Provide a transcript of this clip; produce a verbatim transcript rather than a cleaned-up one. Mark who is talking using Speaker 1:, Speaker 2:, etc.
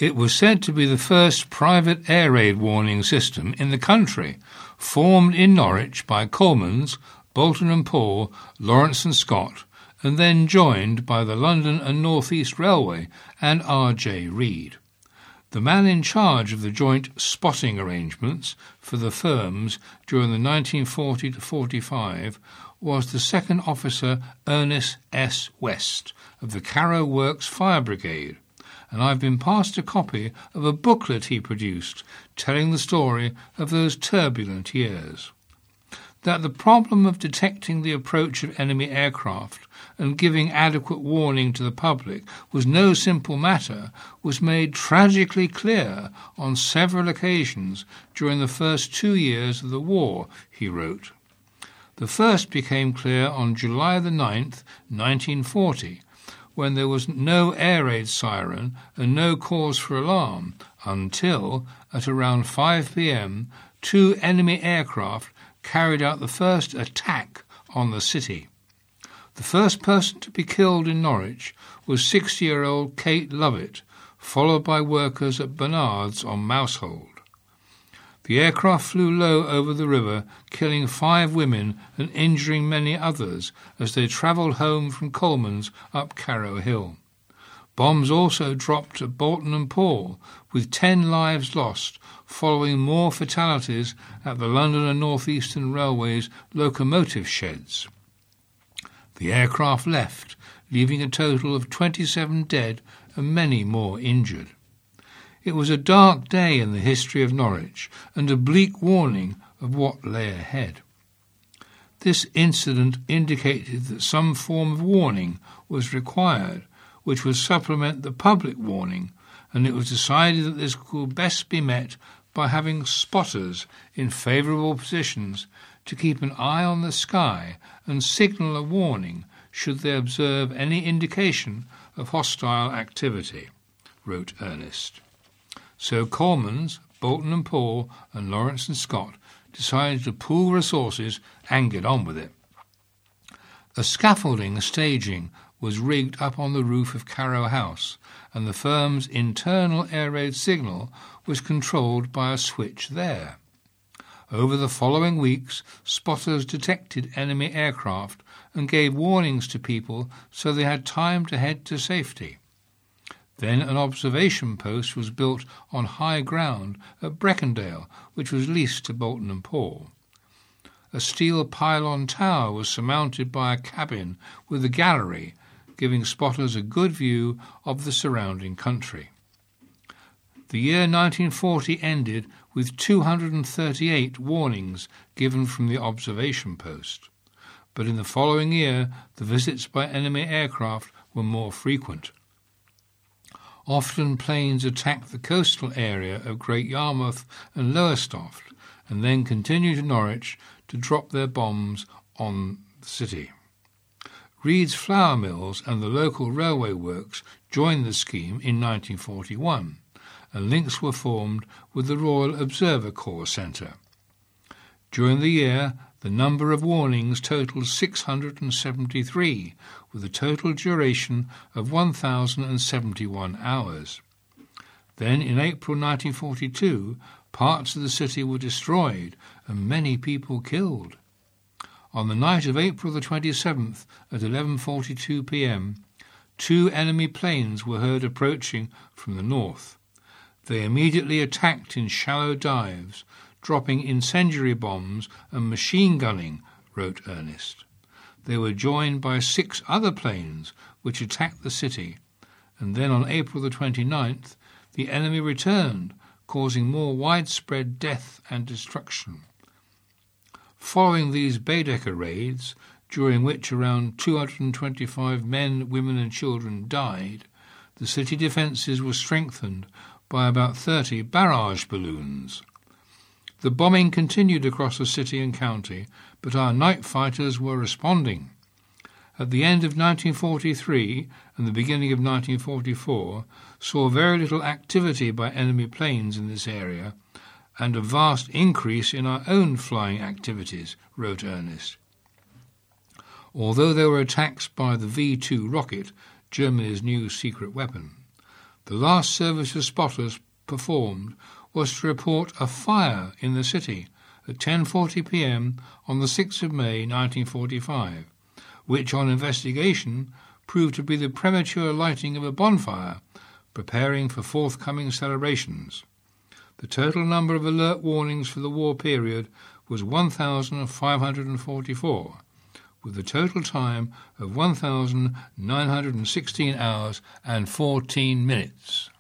Speaker 1: It was said to be the first private air raid warning system in the country, formed in Norwich by Coleman's, Bolton and Paul, Lawrence and Scott, and then joined by the London and North East Railway and R J Reed. The man in charge of the joint spotting arrangements for the firms during the nineteen forty to forty-five was the second officer Ernest S. West of the Carrow Works Fire Brigade, and I've been passed a copy of a booklet he produced telling the story of those turbulent years. That the problem of detecting the approach of enemy aircraft and giving adequate warning to the public was no simple matter was made tragically clear on several occasions during the first two years of the war, he wrote. The first became clear on July the ninth, nineteen forty, when there was no air raid siren and no cause for alarm until, at around five p.m, two enemy aircraft carried out the first attack on the city. The first person to be killed in Norwich was sixty-year-old Kate Lovett, followed by workers at Bernard's on Mousehold. The aircraft flew low over the river, killing five women and injuring many others as they travelled home from Coleman's up Carrow Hill. Bombs also dropped at Bolton and Paul, with ten lives lost, following more fatalities at the London and North Eastern Railway's locomotive sheds. The aircraft left, leaving a total of twenty-seven dead and many more injured. It was a dark day in the history of Norwich and a bleak warning of what lay ahead. This incident indicated that some form of warning was required, which would supplement the public warning, and it was decided that this could best be met by having spotters in favourable positions to keep an eye on the sky and signal a warning should they observe any indication of hostile activity, wrote Ernest. So Coleman's, Bolton and Paul, and Lawrence and Scott decided to pool resources and get on with it. A scaffolding staging was rigged up on the roof of Carrow House, and the firm's internal air raid signal was controlled by a switch there. Over the following weeks, spotters detected enemy aircraft and gave warnings to people so they had time to head to safety. Then an observation post was built on high ground at Breckendale, which was leased to Bolton and Paul. A steel pylon tower was surmounted by a cabin with a gallery, giving spotters a good view of the surrounding country. The year nineteen forty ended with two hundred thirty-eight warnings given from the observation post, but in the following year the visits by enemy aircraft were more frequent. Often planes attacked the coastal area of Great Yarmouth and Lowestoft and then continued to Norwich to drop their bombs on the city. Reed's flour mills and the local railway works joined the scheme in nineteen forty-one, and links were formed with the Royal Observer Corps Centre. During the year, the number of warnings totalled six hundred seventy-three, with a total duration of one thousand seventy-one hours. Then, in April nineteen forty-two, parts of the city were destroyed and many people killed. On the night of April the twenty-seventh at eleven forty-two p.m, two enemy planes were heard approaching from the north. They immediately attacked in shallow dives, dropping incendiary bombs and machine gunning, wrote Ernest. They were joined by six other planes which attacked the city, and then on April the twenty-ninth the enemy returned, causing more widespread death and destruction. Following these Baedeker raids, during which around two hundred twenty-five men, women and children died, the city defences were strengthened by about thirty barrage balloons. The bombing continued across the city and county, but our night fighters were responding. At the end of nineteen forty-three and the beginning of nineteen forty-four saw very little activity by enemy planes in this area and a vast increase in our own flying activities, wrote Ernest. Although there were attacks by the V two rocket, Germany's new secret weapon, The last service of spotters performed was to report a fire in the city at ten forty p m on the sixth of May nineteen forty-five, which on investigation proved to be the premature lighting of a bonfire, preparing for forthcoming celebrations. The total number of alert warnings for the war period was one thousand five hundred forty-four, with a total time of one thousand nine hundred sixteen hours and fourteen minutes.